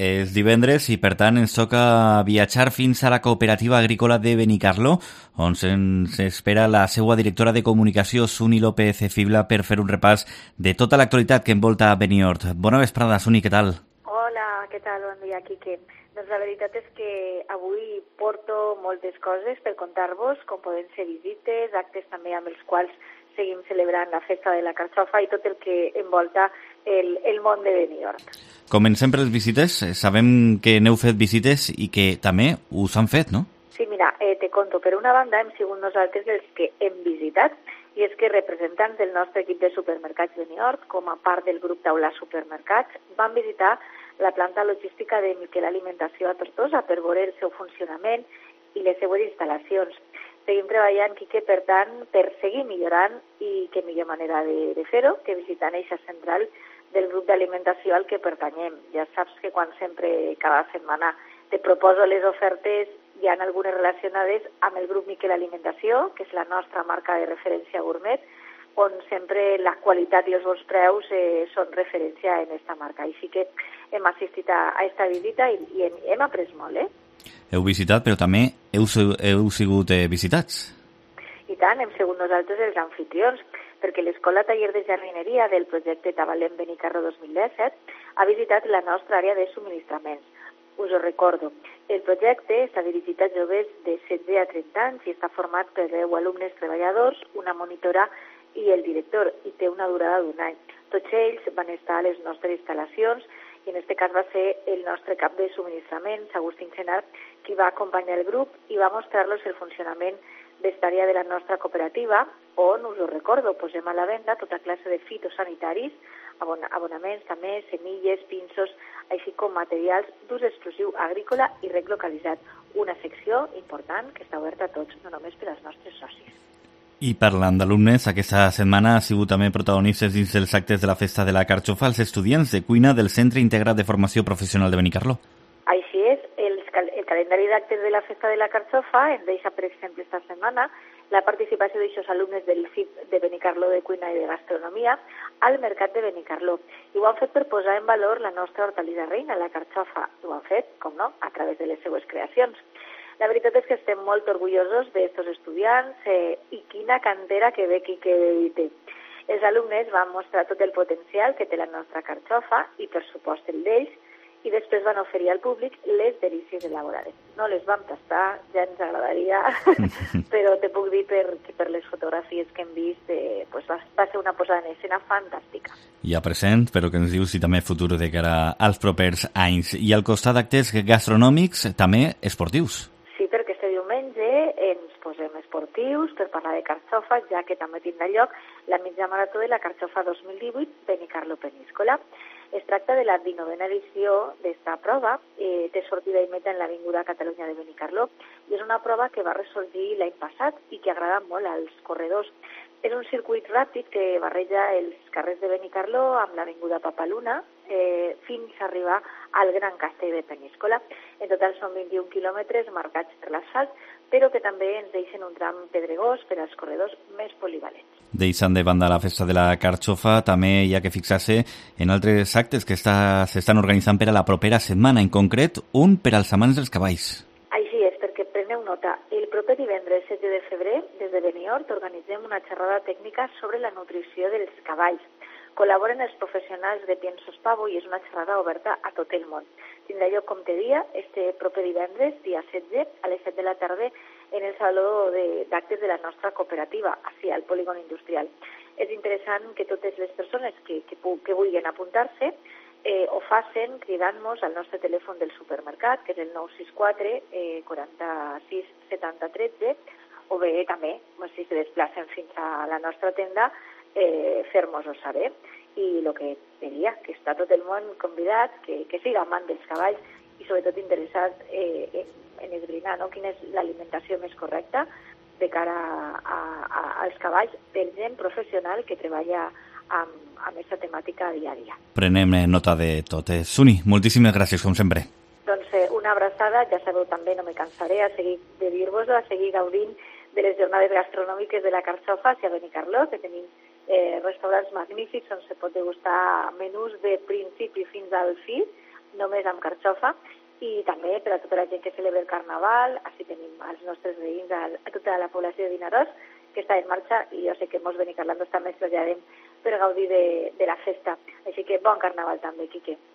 és divendres i, per tant, ens toca viatjar fins a la cooperativa agrícola de Benicarló, on ens espera la seva directora de comunicació, Suni López Fibla, per fer un repàs de tota l'actualitat que envolta Beniort. Bona vesprada, Suni, què tal? Hola, què tal? Bon dia, Quique. Doncs la veritat és que avui porto moltes coses per contar-vos, com poden ser visites, actes també amb els quals seguim celebrant la festa de la carxofa i tot el que envolta el món de Beniort. Comencem per les visites. Sabem que n'heu fet visites i que també us han fet, no? Sí, mira, te conto. Per una banda, hem sigut nosaltres els que hem visitat, i és que representants del nostre equip de supermercats Beniort, com a part del grup Taulà Supermercats, van visitar la planta logística de Miquel Alimentació a Tortosa per veure el seu funcionament i les seues instal·lacions. Seguim treballant, Quique, per tant, per seguir millorant, i què millor manera de fer-ho que visitant eixa central del grup d'alimentació al que pertanyem. Ja saps que quan sempre, cada setmana, te proposo les ofertes, hi ha algunes relacionades amb el grup Miquel Alimentació, que és la nostra marca de referència gourmet, on sempre la qualitat i els bons preus són referència en aquesta marca. Així que hem assistit a aquesta visita i hem après molt, Heu visitat, però també heu sigut visitats. I tant, hem sigut nosaltres els anfitrions, perquè l'Escola Taller de Jardineria del projecte Tabalem Benicarló 2017 ha visitat la nostra àrea de subministraments. Us ho recordo, el projecte està dirigit a joves de 16 a 30 anys i està format per 10 alumnes treballadors, una monitora i el director, i té una durada d'un any. Tots ells van estar a les nostres instal·lacions i en aquest cas va ser el nostre cap de subministraments, Agustín Senart, qui va acompanyar el grup i va mostrar-los el funcionament d'esta àrea de la nostra cooperativa, on, us ho recordo, posem a la venda tota classe de fitosanitaris, abonaments també, semilles, pinços, així com materials d'ús exclusiu agrícola i rec localitzat. Una secció important que està oberta a tots, no només per als nostres socis. I parlant d'alumnes, aquesta setmana ha sigut també protagonistes dins dels actes de la Festa de la Carxofa els estudiants de cuina del Centre Integrat de Formació Professional de Benicarló. Així és, el calendari d'actes de la Festa de la Carxofa ens deixa, per exemple, esta setmana la participació d'aixòs alumnes del CIP de Benicarló de Cuina i de Gastronomia al Mercat de Benicarló. I ho han fet per posar en valor la nostra hortalissa reina, la carxofa. Ho han fet, com no, a través de les seues creacions. La veritat és que estem molt orgullosos d'estos estudiants i quina cantera que ve aquí que té. Els alumnes van mostrar tot el potencial que té la nostra carxofa i, per supost, el d'ells, i després van oferir al públic les delícies elaborades. No les vam tastar, ja ens agradaria, però te puc dir que per les fotografies que hem vist va ser una posada en escena fantàstica. Ja present, però que ens dius si també futur de cara als propers anys. I al costat d'actes gastronòmics, també esportius. Sí, perquè este diumenge ens posem esportius per parlar de carxofa, ja que també tindrà lloc la mitja marató de la carxofa 2018 Benicarló Peníscola. Es tracta de la 19a edició d'esta prova, té sortida i meta en l'Avinguda Catalunya de Benicarló, i és una prova que va ressorgir l'any passat i que agrada molt als corredors. És un circuit ràpid que barreja els carrers de Benicarló amb l'Avinguda Papaluna fins a arribar al Gran Castell de Peníscola. En total són 21 quilòmetres marcats per l'asfalt, però que també ens deixen un tram pedregós per als corredors més polivalents. Deixant de banda la Festa de la Carxofa, també hi ha que fixar-se en altres actes que s'estan organitzant per a la propera setmana, en concret un per als amants dels cavalls. Així és, perquè preneu nota. El proper divendres 16 de febrer, des de Beniort, organitzem una xerrada tècnica sobre la nutrició dels cavalls. Col·laboren els professionals de Piensos Pavo i és una xerrada oberta a tot el món. Tindrà lloc, com te dia, este proper divendres, dia 16, a les 7 de la tarda, en el saló d'actes de la nostra cooperativa, així al polígon industrial. És interessant que totes les persones que vulguin apuntar-se ho facin cridant-nos al nostre telèfon del supermercat, que és el 964 46 70 13, o bé també, si se desplacen fins a la nostra tenda, fer-nos-ho saber. I el que diria, que està tot el món convidat, que siga amant dels cavalls i sobretot interessat en esbrinar quina és l'alimentació més correcta de cara als cavalls per gent professional que treballa amb aquesta temàtica dia a dia. Prenem nota de tot. Suni, moltíssimes gràcies, com sempre. Doncs una abraçada, ja sabeu també, no me cansaré a seguir de dir-vos-ho, a seguir gaudint de les jornades gastronòmiques de la carxofa a Benicarló, que tenim restaurants magnífics on se pot degustar menús de principi fins al fi, només amb carxofa, i també per a tota la gent que celebra el Carnaval. Així tenim els nostres veïns, a tota la població de Vinaròs, que està en marxa, i jo sé que molts benicarlandos també ens traslladem per gaudir de la festa. Així que bon Carnaval també, Quique.